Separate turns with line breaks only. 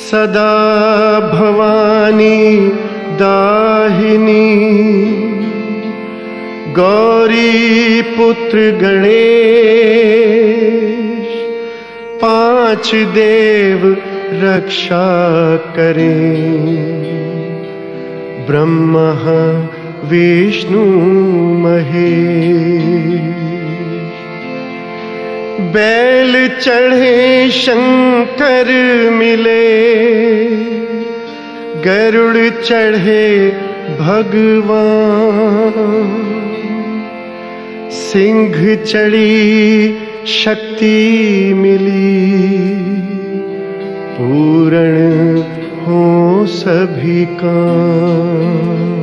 सदा भवानी दाहिनी, गौरी पुत्र गणेश, पांच देव रक्षा करें। ब्रह्मा विष्णु महेश, बैल चढ़े शंकर मिले, गरुड़ चढ़े भगवान, सिंह चढ़ी शक्ति मिली, पूर्ण हो सभी काम।